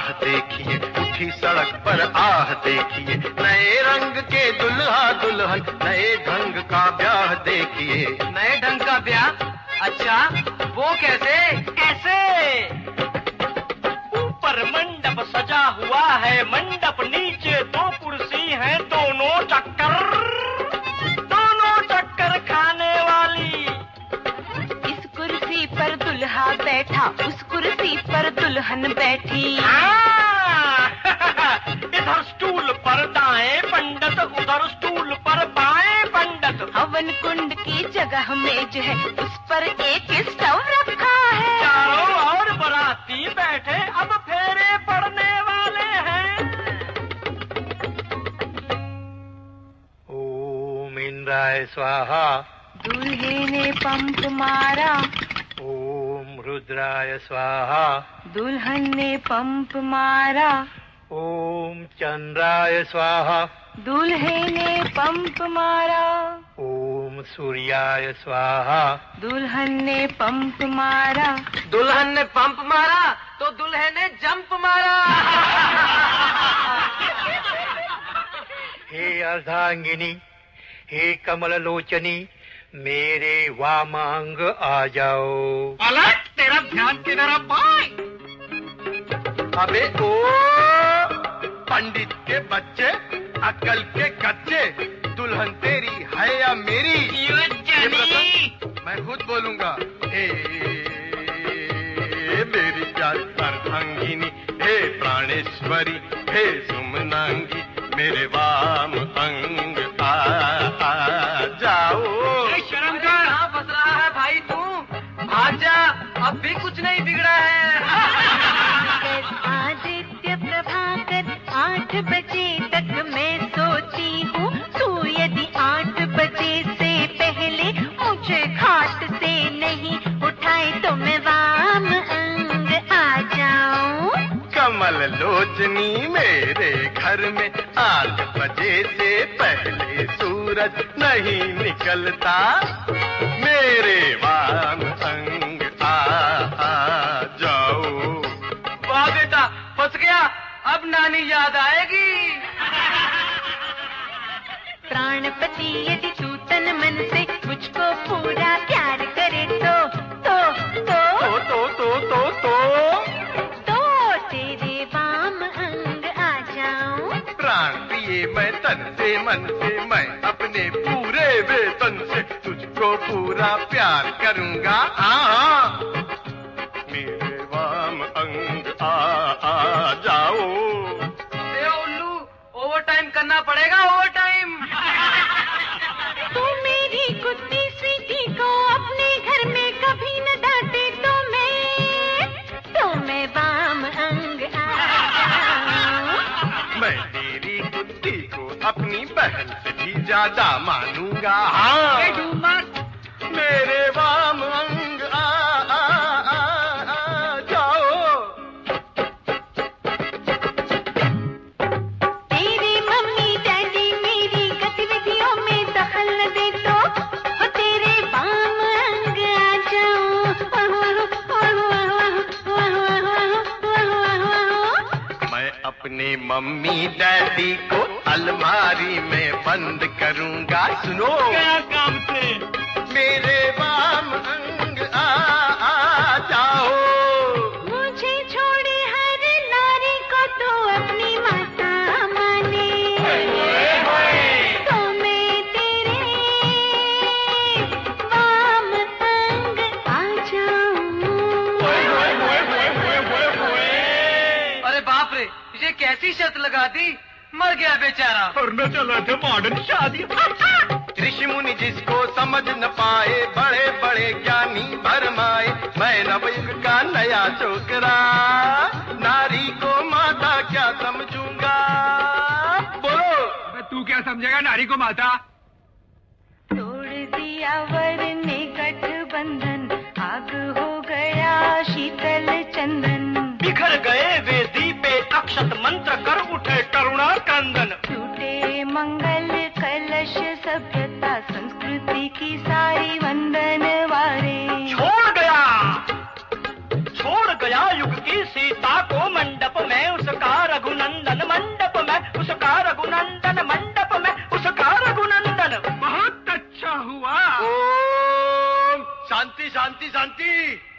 राह देखिए, उठी सड़क पर आह देखिए, नए रंग के दुल्हा दुल्हन, नए ढंग का ब्याह देखिए। नए ढंग का ब्याह? अच्छा, वो कैसे? ऐसे ऊपर मंडप सजा हुआ है, मंडप नीचे दो कुर्सी हैं, दोनों चक्कर खाने वाली। इस कुर्सी पर दुल्हा बैठा, उस कुर्सी पर दुल्हन बैठी। इधर स्टूल पर दाएं पंडित, उधर स्टूल पर बाएं पंडित। हवन कुंड की जगह मेज है, उस पर एक स्टव रखा है। चारों ओर बराती बैठे, अब फेरे पड़ने वाले हैं। ओम इंद्राय स्वाहा। दूल्हे ने पंप मारा। ओम रुद्राय स्वाहा। दुल्हन ने पंप मारा। ओम चंद्राय स्वाहा। दूल्हे ने पंप मारा। ओम सूर्याय स्वाहा। दुल्हन ने पंप मारा। दुल्हन ने पंप मारा तो दुल्हे ने जंप मारा। हे अर्धांगिनी, हे कमल लोचनी, मेरे वामांग आ जाओ। अलग तेरा ध्यान किधर पाए? अबे ओ पंडित के बच्चे, अक्ल के कच्चे, दुल्हन तेरी है या मेरी? मैं खुद बोलूंगा। हे मेरी प्यारी अर्धांगिनी, हे प्राणेश्वरी, हे सुमनांगी, मेरे वाम अंग आ जाओ। शर्म कर, कहाँ फंस रहा है भाई तू? भाग जा, अब भी कुछ नहीं बिगड़ा है। आदित्य प्रभाकर 8 बजे तक मैं सोती हूँ, तू यदि 8 बजे से पहले मुझे घाट से नहीं उठाए तो मैं वाम अंग आ जाऊं। कमल लोचनी, मेरे घर में 8 बजे से पहले सूरज नहीं निकलता, मेरे वाम अंग आ जाओ। वाह बेटा, फंस गया, अब नानी याद आएगी। प्राणपति यदि तू तन मन से मुझको पूरा प्यार करे तो तेरे वाम अंग आ जाऊं। प्राण पिए मैं तन से मन से, मैं अपने पूरे वेतन से तुझको पूरा प्यार करूंगा। हाँ, मेरे वाम अंग आ जाओ। उल्लू, ओवर टाइम करना पड़ेगा, ओवर टाइम। तू मेरी कुत्ती स्वीटी को अपने घर में कभी न डांटे तो मैं वाम अंग आ जाऊं। मैं तेरी कुत्ती को अपनी बहन से भी ज्यादा मानूंगा। हाँ, मेरे वाम अंग आ जाओ। तेरे मम्मी डैडी मेरी गतिविधियों में दखल न दे तो तेरे वाम अंग आ जाऊं। मैं अपने मम्मी डैडी को अलमारी में बंद करूंगा। सुनो, क्या काम से? मेरे वाम अंग आ जाओ। मुझे छोड़े हर नारी को तो अपनी माता माने, तो मैं तेरे वाम अंग आ जाऊं। अरे बाप रे, ये कैसी शर्त लगा दी, मर गया बेचारा। करना चला था मॉडर्न शादी। ऋषि मुनि जिसको समझ न पाए, बड़े बड़े ज्ञानी भरमाए, मैं नवयुग का नया छोकरा, नारी को माता क्या समझूंगा? बोलो। तू क्या समझेगा नारी को माता? तोड़ दिया वर ने गठबंधन, आग हो गया शीतल चंदन। बिखर गए वेदी पे अक्षत मंत्र, कर उठे करुणा क्रंदन। टूटे मंगल कलश, सभ्यता संस्कृति की सारी वंदन वारे। छोड़ गया युग की सीता को मंडप में शांति शांति।